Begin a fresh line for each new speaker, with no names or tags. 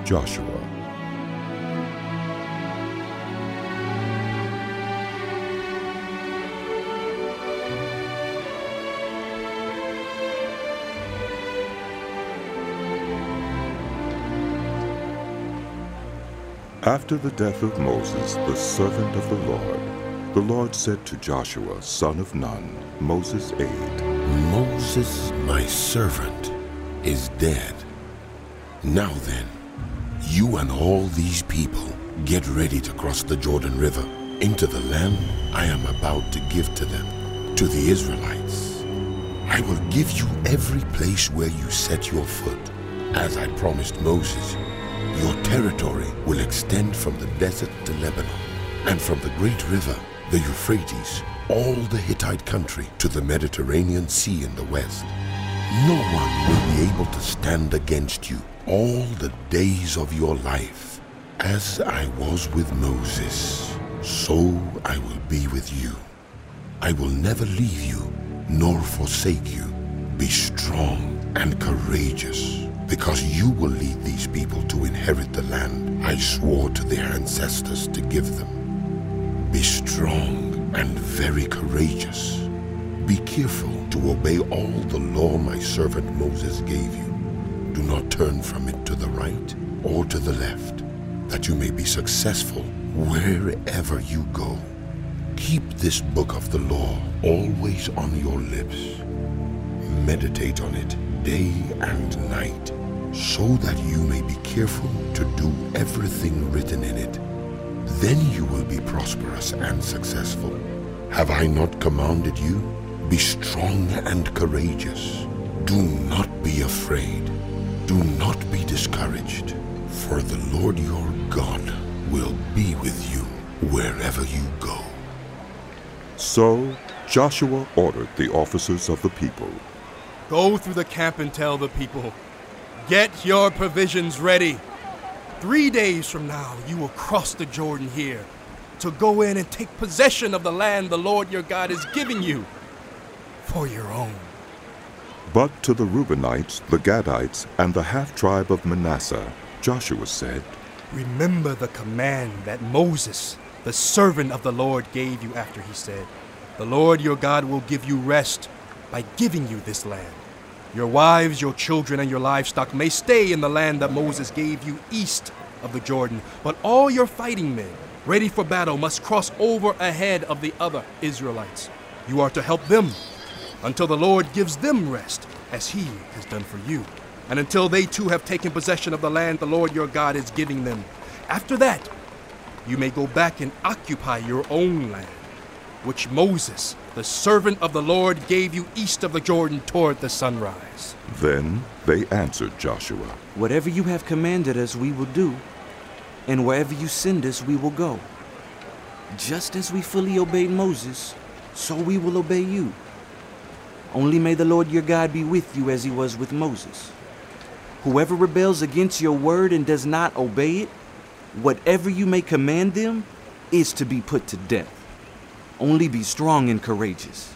Joshua. After the death of Moses, the servant of the Lord said to Joshua, son of Nun, Moses' aide,
Moses, my servant, is dead. Now then, you and all these people get ready to cross the Jordan River into the land I am about to give to them, to the Israelites. I will give you every place where you set your foot. As I promised Moses, your territory will extend from the desert to Lebanon, and from the great river, the Euphrates, all the Hittite country to the Mediterranean Sea in the west. No one will be able to stand against you all the days of your life. As I was with Moses, so I will be with you. I will never leave you nor forsake you. Be strong and courageous, because you will lead these people to inherit the land I swore to their ancestors to give them. Be strong and very courageous. Be careful to obey all the law my servant Moses gave you. Do not turn from it to the right or to the left, that you may be successful wherever you go. Keep this book of the law always on your lips. Meditate on it day and night, so that you may be careful to do everything written in it. Then you will be prosperous and successful. Have I not commanded you? Be strong and courageous. Do not be afraid. Do not be discouraged, for the Lord your God will be with you wherever you go.
So Joshua ordered the officers of the people,
Go through the camp and tell the people, get your provisions ready. 3 days from now, you will cross the Jordan here to go in and take possession of the land the Lord your God is giving you for your own.
But to the Reubenites, the Gadites, and the half-tribe of Manasseh, Joshua said,
Remember the command that Moses, the servant of the Lord, gave you after he said, The Lord your God will give you rest by giving you this land. Your wives, your children, and your livestock may stay in the land that Moses gave you east of the Jordan, but all your fighting men, ready for battle, must cross over ahead of the other Israelites. You are to help them until the Lord gives them rest, as he has done for you, and until they too have taken possession of the land the Lord your God is giving them. After that, you may go back and occupy your own land, which Moses, the servant of the Lord, gave you east of the Jordan toward the sunrise.
Then they answered Joshua,
Whatever you have commanded us, we will do, and wherever you send us, we will go. Just as we fully obeyed Moses, so we will obey you. Only may the Lord your God be with you as he was with Moses. Whoever rebels against your word and does not obey it, whatever you may command them, is to be put to death. Only be strong and courageous.